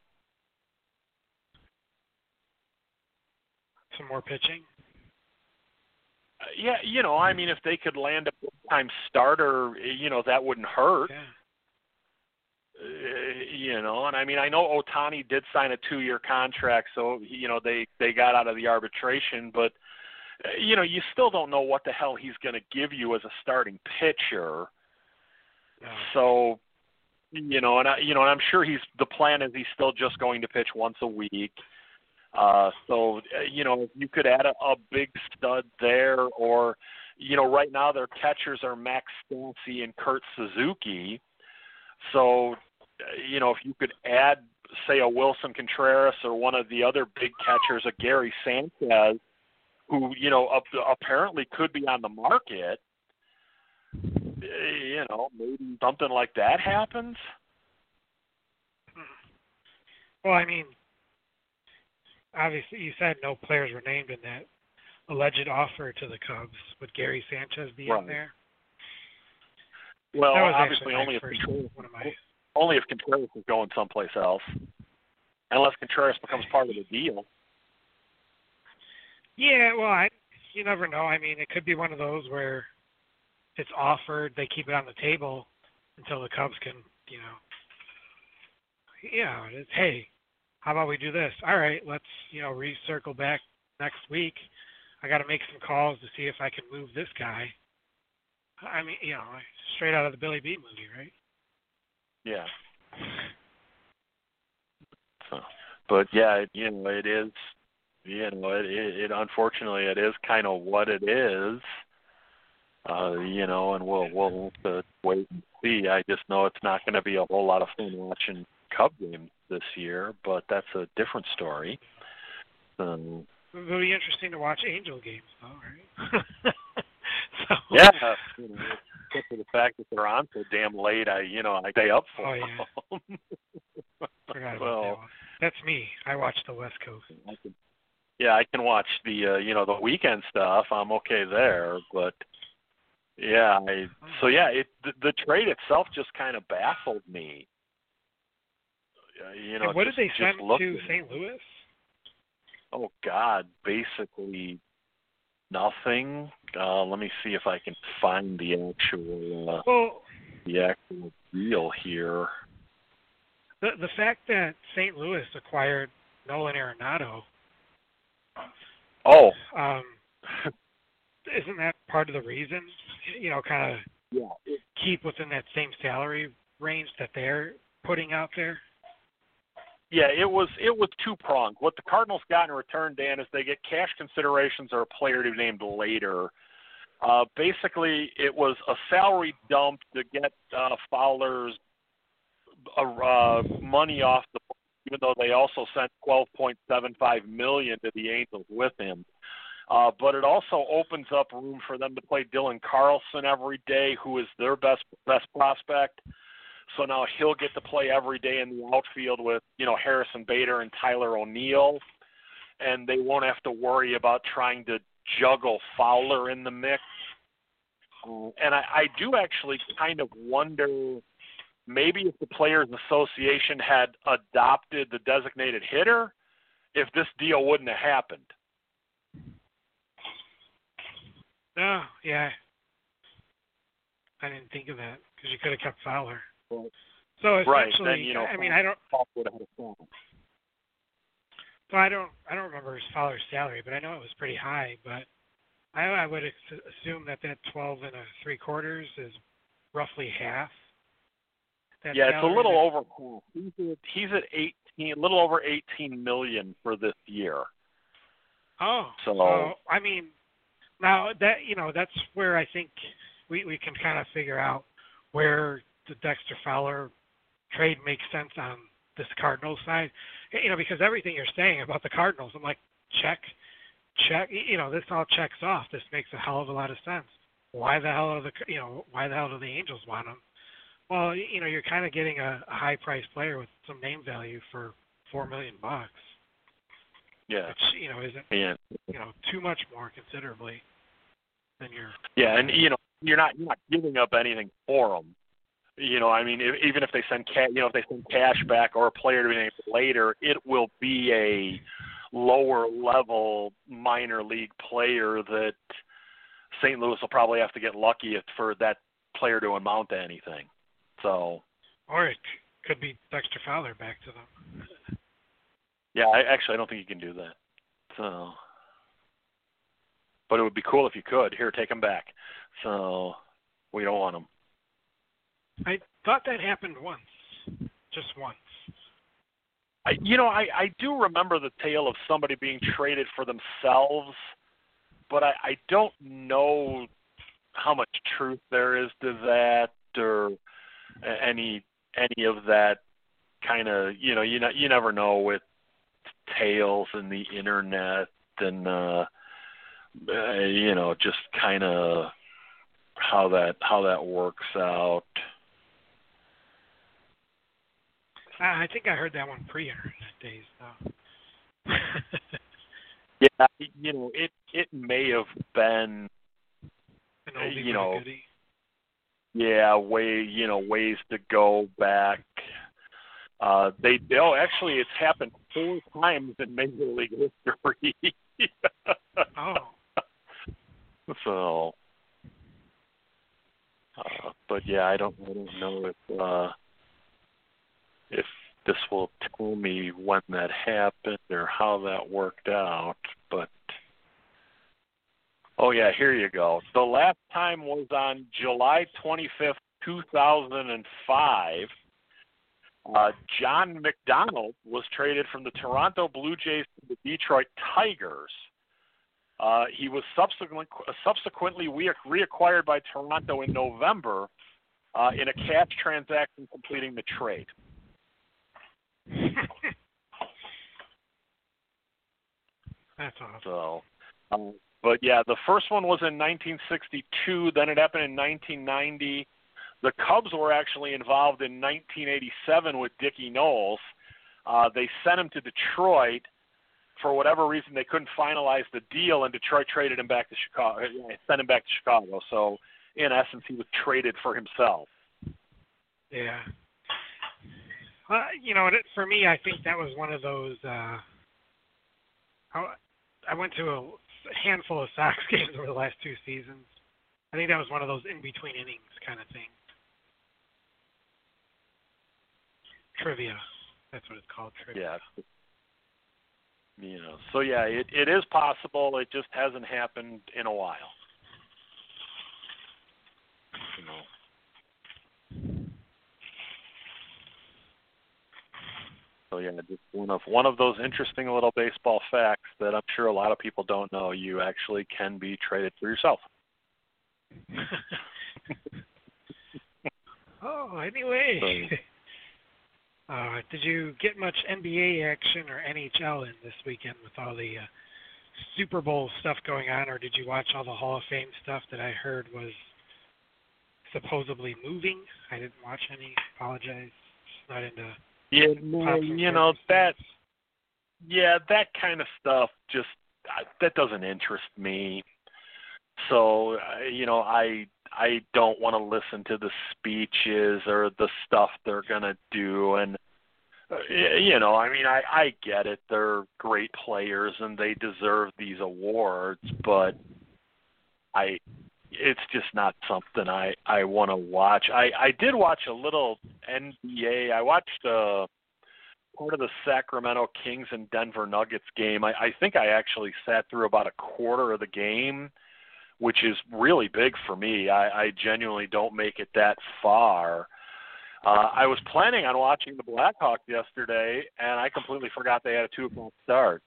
Some more pitching. Uh, yeah, you know, I mean, if they could land a full-time starter, you know, that wouldn't hurt. Yeah. Uh, you know, and I mean, I know Ohtani did sign a two-year contract, so, you know, they, they got out of the arbitration, but, uh, you know, you still don't know what the hell he's going to give you as a starting pitcher. No. So, you know, and I, you know, and I'm sure he's, the plan is he's still just going to pitch once a week. Uh, so, uh, you know, if you could add a, a big stud there, or, you know, right now their catchers are Max Stassi and Kurt Suzuki. So, uh, you know, if you could add, say, a Wilson Contreras or one of the other big catchers, a Gary Sanchez, who, you know, up, apparently could be on the market, you know, maybe something like that happens. Well, I mean, obviously, you said no players were named in that alleged offer to the Cubs. Would Gary Sanchez be right. in there? Well, that was obviously only if, Contreras, one of my... only if Contreras is going someplace else, unless Contreras becomes part of the deal. Yeah, well, I, you never know. I mean, it could be one of those where it's offered, they keep it on the table until the Cubs can, you know, yeah, it's, hey, how about we do this? All right, let's, you know, recircle back next week. I got to make some calls to see if I can move this guy. I mean, you know, straight out of the Billy Beane movie, right? Yeah. So, but yeah, it, you know, it is, you know, it, it, it unfortunately it is kind of what it is. Uh, you know, and we'll we'll uh, wait and see. I just know it's not going to be a whole lot of fun watching Cub games this year, but that's a different story. Um, It'll be interesting to watch Angel games, though, right? so, yeah, you know, except for the fact that they're on so damn late, I you know I stay up for oh, yeah. them. Forgot about well, that one. That's me. I watch the West Coast. I can, yeah, I can watch the uh, you know the weekend stuff. I'm okay there, but yeah, I, so yeah, it the, the trade itself just kind of baffled me. Uh, you know, and what just, did they send to at, Saint Louis? Oh God, basically nothing. Uh, let me see if I can find the actual uh, well, the actual deal here. The the fact that Saint Louis acquired Nolan Arenado. Oh. Um, isn't that part of the reason? You know, kind of yeah. keep within that same salary range that they're putting out there. Yeah, it was it was two pronged. What the Cardinals got in return, Dan, is they get cash considerations or a player to be named later. Uh, basically, it was a salary dump to get uh, Fowler's uh, uh, money off the book, even though they also sent twelve point seven five million dollars to the Angels with him. Uh, but it also opens up room for them to play Dylan Carlson every day, who is their best best prospect. So now he'll get to play every day in the outfield with, you know, Harrison Bader and Tyler O'Neill, and they won't have to worry about trying to juggle Fowler in the mix. Uh, and I, I do actually kind of wonder maybe if the Players Association had adopted the designated hitter, if this deal wouldn't have happened. Oh, yeah. I didn't think of that because you could have kept Fowler. Right. So essentially, right. Then, you know, I mean, I don't. Would have had a phone. So I don't. I don't remember his Fowler's salary, but I know it was pretty high. But I, I would ex- assume that that twelve and a three quarters is roughly half. That Yeah, it's a little that, over. He's at, he's at eighteen, a little over eighteen million for this year. Oh, so, so I mean, now that you know, that's where I think we we can kind of figure out where the Dexter Fowler trade makes sense on this Cardinals side. You know, because everything you're saying about the Cardinals, I'm like, check, check. You know, this all checks off. This makes a hell of a lot of sense. Why the hell are the you know why the hell do the Angels want him? Well, you know, you're kind of getting a, a high-priced player with some name value for four million bucks. Yeah. Which you know isn't yeah. you know too much more considerably than your. Yeah, and you know you're not you're not giving up anything for them. You know, I mean, if, even if they send cash, you know, if they send cash back or a player to be named later, it will be a lower level minor league player that Saint Louis will probably have to get lucky for that player to amount to anything. So. Or it could be Dexter Fowler back to them. Yeah, I actually I don't think you can do that. So. But it would be cool if you could. Here, take him back. So we don't want him. I thought that happened once, just once. I, you know, I, I do remember the tale of somebody being traded for themselves, but I, I don't know how much truth there is to that or any any of that kind of, you know, you know, you never know with tales and the internet and, uh, uh, you know, just kind of how that how that works out. I think I heard that one pre-internet days, though. Yeah, you know, it it may have been, An oldie you but a know, goodie. yeah, way you know ways to go back. Uh, they oh, actually, it's happened four times in Major League history. Oh. So, uh, but yeah, I don't I don't know if. Uh, if this will tell me when that happened or how that worked out, but oh yeah, here you go. The last time was on July twenty-fifth, two thousand five. Uh, John McDonald was traded from the Toronto Blue Jays to the Detroit Tigers. Uh, he was subsequently, subsequently reacquired by Toronto in November uh, in a cash transaction completing the trade. That's awesome. So, um, but yeah, the first one was in nineteen sixty-two. Then it happened in nineteen ninety. The Cubs were actually involved in nineteen eighty-seven with Dickie Knowles. Uh, they sent him to Detroit. For whatever reason, they couldn't finalize the deal, and Detroit traded him back to Chicago. Sent him back to Chicago. So, in essence, he was traded for himself. Yeah. Well, you know, for me, I think that was one of those. Uh, I, I went to a handful of Sox games over the last two seasons. I think that was one of those in-between innings kind of thing. Trivia. That's what it's called, trivia. Yeah. You know, so yeah, it, it is possible. It just hasn't happened in a while. You know. So yeah, just one of one of those interesting little baseball facts that I'm sure a lot of people don't know. You actually can be traded for yourself. Oh, anyway. So, uh, did you get much N B A action or N H L in this weekend with all the uh, Super Bowl stuff going on, or did you watch all the Hall of Fame stuff that I heard was supposedly moving. I didn't watch any. Apologize. Just not into. Yeah, no, you know that. Yeah, that kind of stuff just that doesn't interest me. So uh, you know, I I don't want to listen to the speeches or the stuff they're gonna do, and uh, you know, I mean, I I get it. They're great players and they deserve these awards, but I. It's just not something I, I want to watch. I, I did watch a little N B A. I watched uh, part of the Sacramento Kings and Denver Nuggets game. I, I think I actually sat through about a quarter of the game, which is really big for me. I, I genuinely don't make it that far. Uh, I was planning on watching the Blackhawks yesterday, and I completely forgot they had a two o'clock start.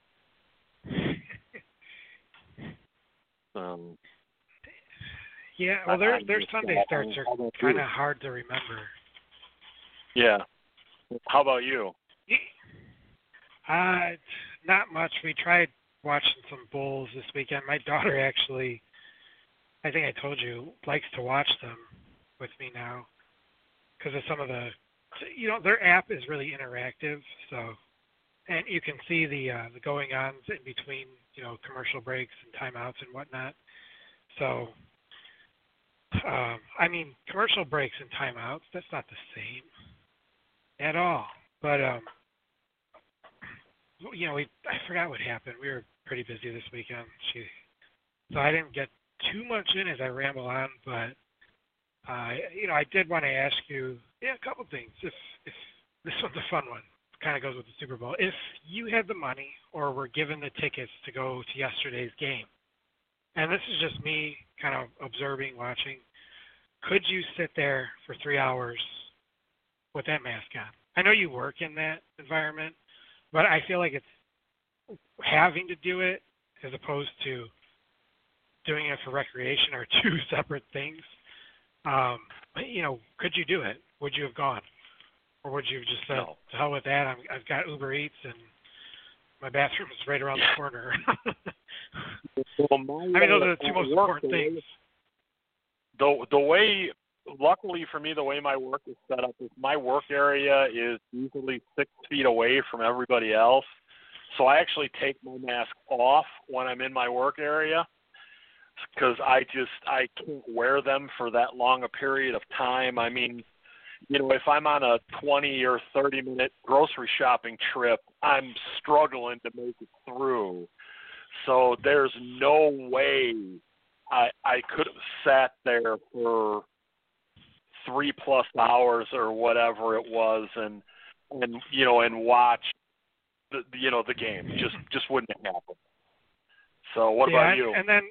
Um, Yeah, well, their their Sunday starts are kind of hard to remember. Yeah. How about you? Uh, not much. We tried watching some Bulls this weekend. My daughter actually, I think I told you, likes to watch them with me now because of some of the, you know, their app is really interactive. So, and you can see the uh, the going ons in between, you know, commercial breaks and timeouts and whatnot. So. Um, I mean, commercial breaks and timeouts, that's not the same at all. But, um, you know, we I forgot what happened. We were pretty busy this weekend. She, so I didn't get too much in as I ramble on. But, uh, you know, I did want to ask you yeah, a couple things. If, if this one's a fun one. Kind of goes with the Super Bowl. If you had the money or were given the tickets to go to yesterday's game, and this is just me kind of observing, watching. Could you sit there for three hours with that mask on? I know you work in that environment, but I feel like it's having to do it as opposed to doing it for recreation are two separate things. Um, but, you know, could you do it? Would you have gone? Or would you have just said, no. to hell with that, I'm, I've got Uber Eats and my bathroom is right around the corner. Well, my, I mean, those are the two uh, most work, important things. The, the way, luckily for me, the way my work is set up is my work area is usually six feet away from everybody else. So I actually take my mask off when I'm in my work area because I just, I can't wear them for that long a period of time. I mean, you know, if I'm on a twenty or thirty minute grocery shopping trip, I'm struggling to make it through. So there's no way I I could have sat there for three plus hours or whatever it was and and you know and watch the you know the game. Just just wouldn't happen. So what yeah, about you? And then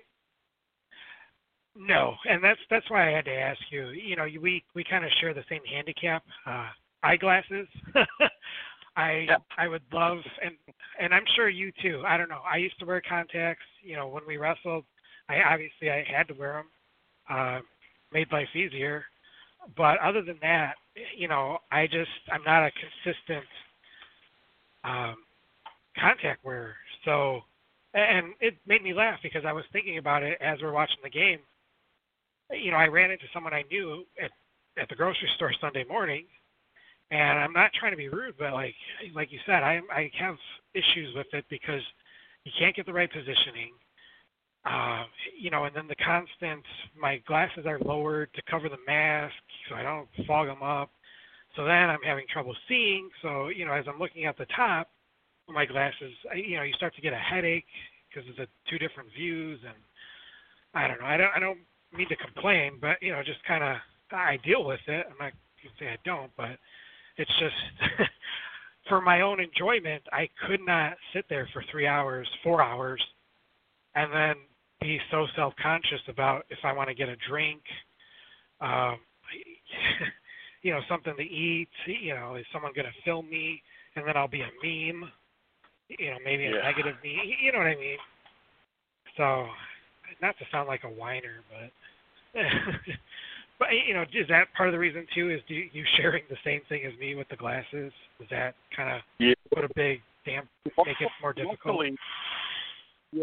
no, and that's that's why I had to ask you. You know, we we kind of share the same handicap, uh, eyeglasses. I yeah. I would love, and and I'm sure you too. I don't know. I used to wear contacts. You know, when we wrestled, I obviously I had to wear them. Uh, made life easier. But other than that, you know, I just I'm not a consistent um, contact wearer. So, and it made me laugh because I was thinking about it as we're watching the game. You know, I ran into someone I knew at at the grocery store Sunday morning, and I'm not trying to be rude, but like like you said, I I have issues with it because you can't get the right positioning. Uh, you know, and then the constant, my glasses are lowered to cover the mask so I don't fog them up. So then I'm having trouble seeing. So, you know, as I'm looking at the top of my glasses, I, you know, you start to get a headache because of the two different views. And I don't know, I don't, I don't mean to complain, but, you know, just kind of, I deal with it. I'm not going to say I don't, but it's just for my own enjoyment, I could not sit there for three hours, four hours, and then be so self-conscious about if I want to get a drink, um, you know, something to eat, you know, is someone going to film me, and then I'll be a meme, you know, maybe yeah. a negative meme, you know what I mean? So, not to sound like a whiner, but, but you know, is that part of the reason, too, is do you sharing the same thing as me with the glasses? Does that kind of yeah. put a big damp, make it more difficult? Luckily, Yeah,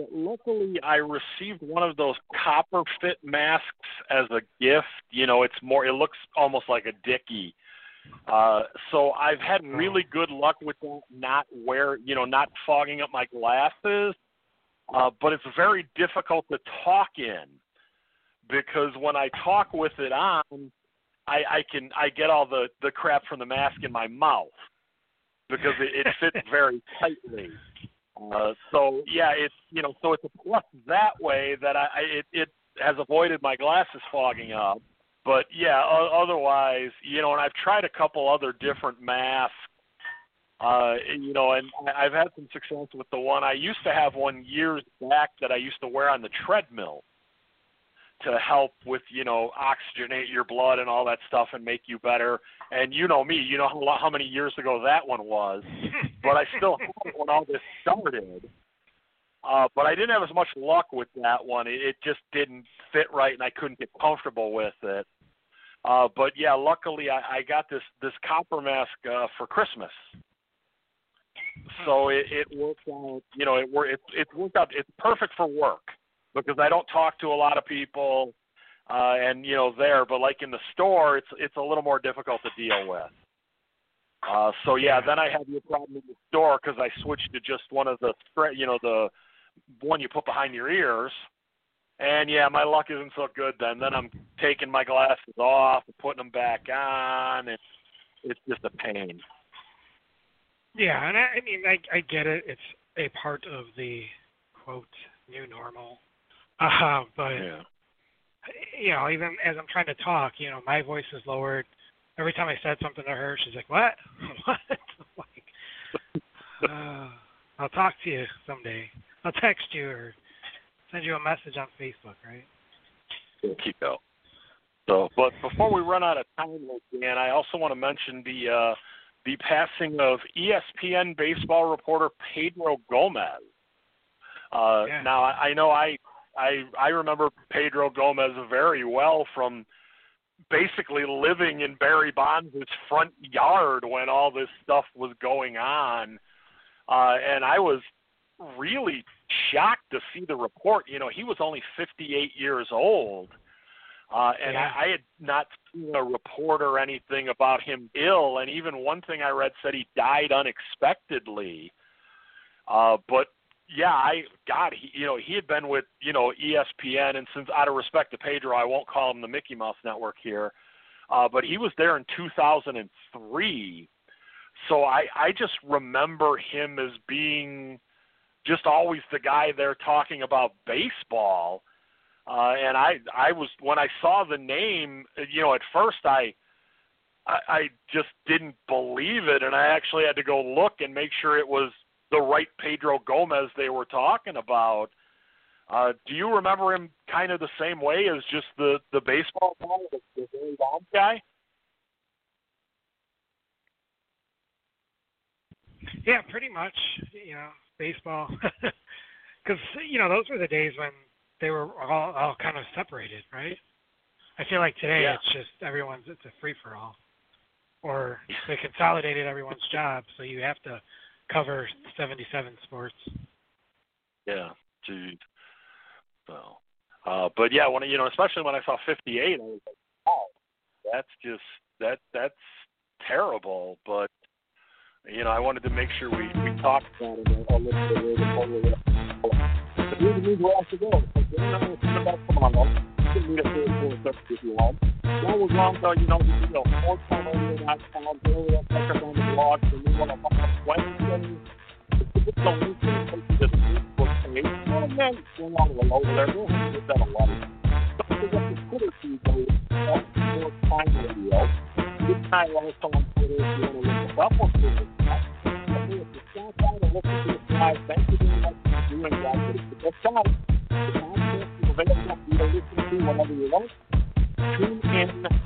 luckily I received one of those copper fit masks as a gift. You know, it's more, it looks almost like a Dickie. Uh, so I've had really good luck with that, not wear, you know, not fogging up my glasses. Uh, but it's very difficult to talk in because when I talk with it on, I, I can I get all the, the crap from the mask in my mouth because it, it fits very tightly. Uh, so yeah, it's you know so it's a plus that way that I, I it, it has avoided my glasses fogging up. But yeah, o- otherwise you know, and I've tried a couple other different masks. Uh, you know, and I've had some success with the one. I used to have one years back that I used to wear on the treadmill to help with, you know, oxygenate your blood and all that stuff and make you better. And you know me, you know how, how many years ago that one was. But I still had it when all this started. Uh, but I didn't have as much luck with that one. It, it just didn't fit right, and I couldn't get comfortable with it. Uh, but, yeah, luckily I, I got this, this copper mask uh, for Christmas. So it, it works out, you know, it, it, it worked out. It's perfect for work because I don't talk to a lot of people uh, and, you know, there. But, like, in the store, it's it's a little more difficult to deal with. Uh, so, yeah, then I had the problem in the store because I switched to just one of the, you know, the one you put behind your ears. And, yeah, my luck isn't so good then. Then I'm taking my glasses off and putting them back on. And it's just a pain. Yeah, and I, I mean, I, I get it. It's a part of the, quote, new normal. Uh, but, yeah. you know, even as I'm trying to talk, you know, my voice is lowered. Every time I said something to her, she's like, what? What? like, uh, I'll talk to you someday. I'll text you or send you a message on Facebook, right? Keep going. So, but before we run out of time, Dan, I also want to mention the uh, the passing of E S P N baseball reporter Pedro Gomez. Uh, yeah. Now, I, I know I, I I remember Pedro Gomez very well from basically living in Barry Bonds' front yard when all this stuff was going on, uh, and I was really shocked to see the report. You know, he was only fifty-eight years old. Uh, and yeah. I, I had not seen a report or anything about him ill, and even one thing I read said he died unexpectedly. Uh, but yeah, I God, he, you know, he had been with you know E S P N, and since out of respect to Pedro, I won't call him the Mickey Mouse Network here. Uh, but he was there in two thousand three, so I I just remember him as being just always the guy there talking about baseball. Uh, and I, I was when I saw the name, you know, at first I, I, I just didn't believe it, and I actually had to go look and make sure it was the right Pedro Gomez they were talking about. Uh, do you remember him kind of the same way as just the, the baseball guy, the, the Barry Bonds guy? Yeah, pretty much. You know, baseball, because you know those were the days when they were all, all kind of separated, right? I feel like today yeah. it's just everyone's, it's a free-for-all. Or they consolidated everyone's job, so you have to cover seventy-seven sports. Yeah, dude. So, uh, but yeah, when you know, especially when I saw fifty-eight, I was like, "Oh, that's just that that's terrible." But you know, I wanted to make sure we, we talked about it a little bit later. But here's the news we're off to go. We're not going to come back tomorrow. You can meet us here at four thirty if you want. That was long ago, you know, you know, four time radio dot com, really, I'll check up on the blog, the new one on Wednesday. It's the link to the Facebook page. Oh, man, it's going on a over there. We'll have that a lot. Don't forget the Twitter feed, though. That's four time radio. This time also on Twitter if you want to look us up or see us. If you stop by and listen to the live, thank you very much for doing that. But it's the best time. The podcast is available for you to listen to whenever you want. Tune in